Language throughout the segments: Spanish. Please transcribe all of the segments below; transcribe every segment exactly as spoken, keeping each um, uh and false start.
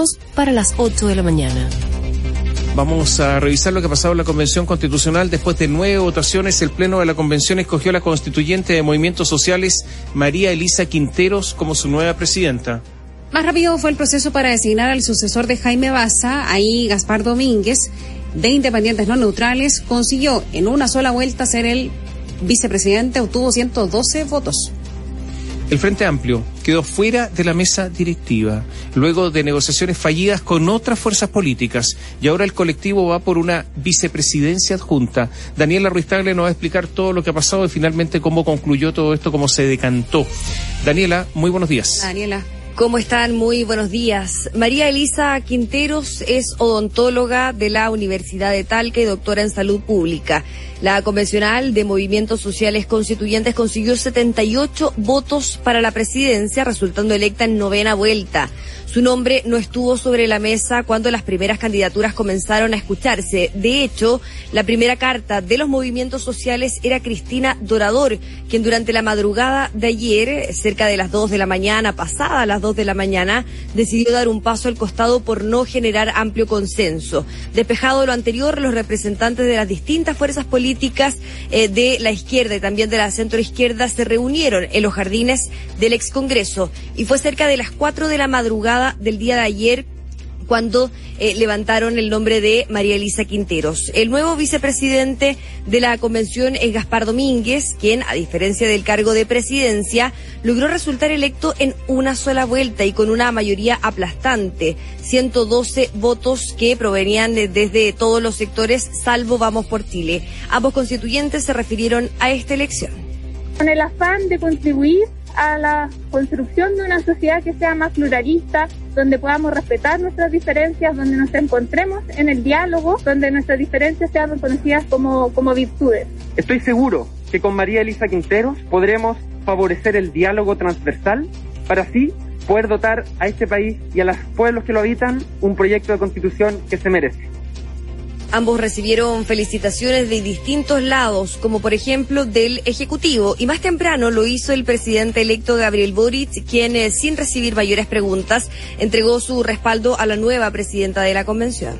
para las ocho de la mañana. Vamos a revisar lo que ha pasado en la Convención Constitucional. Después de nueve votaciones, el Pleno de la Convención escogió a la constituyente de Movimientos Sociales, María Elisa Quinteros, como su nueva presidenta. Más rápido fue el proceso para designar al sucesor de Jaime Baza. Ahí Gaspar Domínguez, de Independientes No Neutrales, consiguió en una sola vuelta ser el vicepresidente, obtuvo ciento doce votos. El Frente Amplio quedó fuera de la mesa directiva, luego de negociaciones fallidas con otras fuerzas políticas, y ahora el colectivo va por una vicepresidencia adjunta. Daniela Ruiz Tagle nos va a explicar todo lo que ha pasado y finalmente cómo concluyó todo esto, cómo se decantó. Daniela, muy buenos días. Daniela. ¿Cómo están? Muy buenos días. María Elisa Quinteros es odontóloga de la Universidad de Talca y doctora en salud pública. La convencional de Movimientos Sociales Constituyentes consiguió setenta y ocho votos para la presidencia, resultando electa en novena vuelta. Su nombre no estuvo sobre la mesa cuando las primeras candidaturas comenzaron a escucharse. De hecho, la primera carta de los movimientos sociales era Cristina Dorador, quien durante la madrugada de ayer, cerca de las dos de la mañana, pasada las dos de la mañana, decidió dar un paso al costado por no generar amplio consenso. Despejado lo anterior, los representantes de las distintas fuerzas políticas eh, de la izquierda y también de la centroizquierda se reunieron en los jardines del excongreso y fue cerca de las cuatro de la madrugada del día de ayer cuando eh, levantaron el nombre de María Elisa Quinteros. El nuevo vicepresidente de la convención es Gaspar Domínguez, quien, a diferencia del cargo de presidencia, logró resultar electo en una sola vuelta y con una mayoría aplastante, ciento doce votos que provenían de, desde todos los sectores, salvo Vamos por Chile. Ambos constituyentes se refirieron a esta elección. Con el afán de contribuir a la construcción de una sociedad que sea más pluralista, donde podamos respetar nuestras diferencias, donde nos encontremos en el diálogo, donde nuestras diferencias sean reconocidas como, como virtudes. Estoy seguro que con María Elisa Quinteros podremos favorecer el diálogo transversal para así poder dotar a este país y a los pueblos que lo habitan un proyecto de constitución que se merece. Ambos recibieron felicitaciones de distintos lados, como por ejemplo del Ejecutivo, y más temprano lo hizo el presidente electo Gabriel Boric, quien, eh, sin recibir mayores preguntas, entregó su respaldo a la nueva presidenta de la Convención.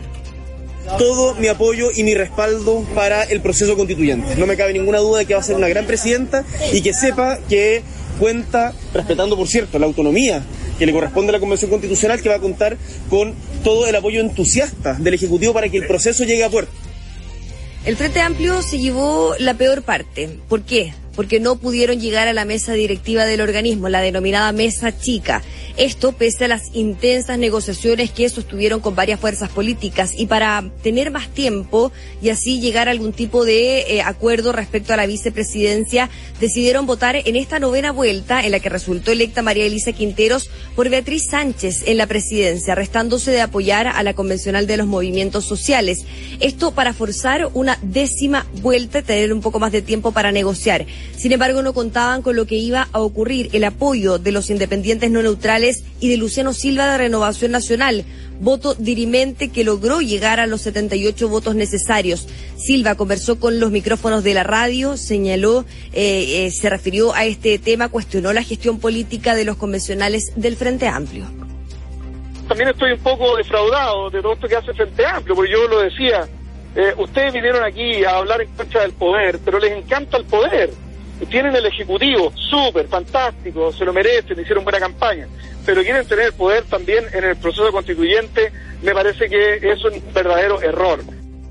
Todo mi apoyo y mi respaldo para el proceso constituyente. No me cabe ninguna duda de que va a ser una gran presidenta y que sepa que cuenta, respetando por cierto la autonomía que le corresponde a la Convención Constitucional, que va a contar con todo el apoyo entusiasta del Ejecutivo para que el proceso llegue a puerto. El Frente Amplio se llevó la peor parte. ¿Por qué? Porque no pudieron llegar a la mesa directiva del organismo, la denominada mesa chica. Esto pese a las intensas negociaciones que sostuvieron con varias fuerzas políticas y para tener más tiempo y así llegar a algún tipo de eh, acuerdo respecto a la vicepresidencia, decidieron votar en esta novena vuelta en la que resultó electa María Elisa Quinteros por Beatriz Sánchez en la presidencia, restándose de apoyar a la convencional de los movimientos sociales. Esto para forzar una décima vuelta y tener un poco más de tiempo para negociar. Sin embargo, no contaban con lo que iba a ocurrir, el apoyo de los independientes no neutrales y de Luciano Silva de Renovación Nacional, voto dirimente que logró llegar a los setenta y ocho votos necesarios. Silva conversó con los micrófonos de la radio, señaló, eh, eh, se refirió a este tema, cuestionó la gestión política de los convencionales del Frente Amplio. También estoy un poco defraudado de todo esto que hace el Frente Amplio, porque yo lo decía, eh, ustedes vinieron aquí a hablar en contra del poder, pero les encanta el poder. Tienen el Ejecutivo, súper, fantástico, se lo merecen, hicieron buena campaña, pero quieren tener el poder también en el proceso constituyente. Me parece que es un verdadero error.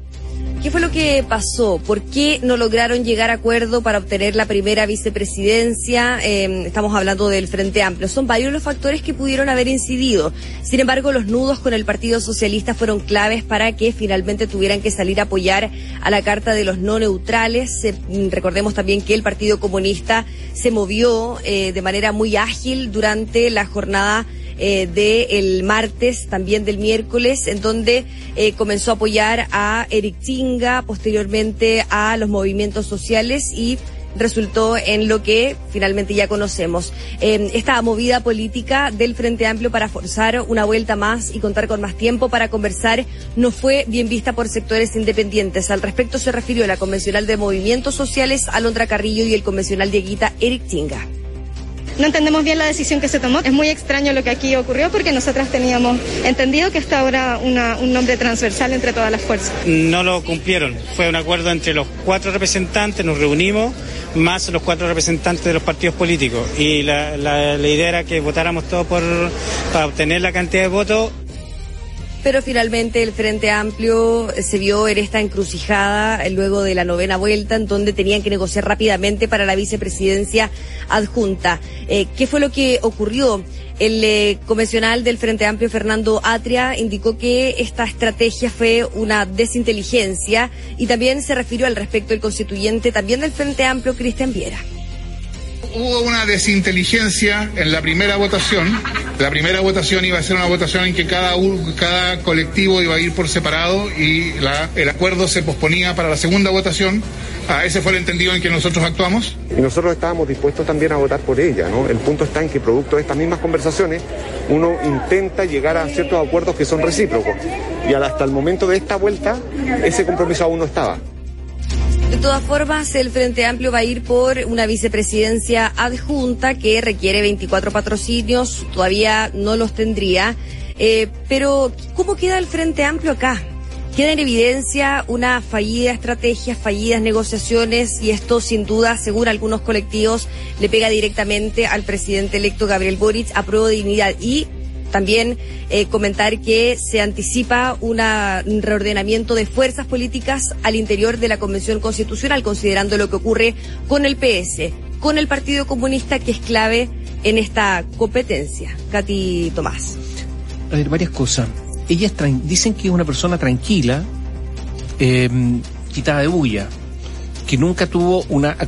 ¿Qué fue lo que pasó? ¿Por qué no lograron llegar a acuerdo para obtener la primera vicepresidencia? Eh, estamos hablando del Frente Amplio. Son varios los factores que pudieron haber incidido. Sin embargo, los nudos con el Partido Socialista fueron claves para que finalmente tuvieran que salir a apoyar a la Carta de los No Neutrales. Eh, recordemos también que el Partido Comunista se movió eh, de manera muy ágil durante la jornada Eh, del martes, también del miércoles, en donde eh, comenzó a apoyar a Eric Chinga, posteriormente a los movimientos sociales y resultó en lo que finalmente ya conocemos. Eh, esta movida política del Frente Amplio para forzar una vuelta más y contar con más tiempo para conversar no fue bien vista por sectores independientes. Al respecto se refirió la convencional de Movimientos Sociales, Alondra Carrillo, y el convencional dieguita Eric Chinga. no entendemos bien la decisión que se tomó. Es muy extraño lo que aquí ocurrió porque nosotras teníamos entendido que esta era una, un nombre transversal entre todas las fuerzas. No lo cumplieron. Fue un acuerdo entre los cuatro representantes, nos reunimos, más los cuatro representantes de los partidos políticos. Y la, la, la idea era que votáramos todos por, para obtener la cantidad de votos. Pero finalmente el Frente Amplio se vio en esta encrucijada luego de la novena vuelta, en donde tenían que negociar rápidamente para la vicepresidencia adjunta. Eh, ¿Qué fue lo que ocurrió? El eh, convencional del Frente Amplio, Fernando Atria, indicó que esta estrategia fue una desinteligencia y también se refirió al respecto el constituyente también del Frente Amplio, Cristian Viera. Hubo una desinteligencia en la primera votación. La primera votación iba a ser una votación en que cada, cada colectivo iba a ir por separado y la, el acuerdo se posponía para la segunda votación. Ah, ese fue el entendido en que nosotros actuamos. Y nosotros estábamos dispuestos también a votar por ella, ¿no? El punto está en que producto de estas mismas conversaciones uno intenta llegar a ciertos acuerdos que son recíprocos. Y hasta el momento de esta vuelta ese compromiso aún no estaba. De todas formas, el Frente Amplio va a ir por una vicepresidencia adjunta que requiere veinticuatro patrocinios, todavía no los tendría. Eh, pero, ¿cómo queda el Frente Amplio acá? Queda en evidencia una fallida estrategia, fallidas negociaciones, y esto sin duda, según algunos colectivos, le pega directamente al presidente electo Gabriel Boric a prueba de dignidad. Y también eh, comentar que se anticipa una, un reordenamiento de fuerzas políticas al interior de la Convención Constitucional, considerando lo que ocurre con el P S, con el Partido Comunista, que es clave en esta competencia. Katy Tomás. A ver, varias cosas. Ellas tra- dicen que es una persona tranquila, eh, quitada de bulla, que nunca tuvo una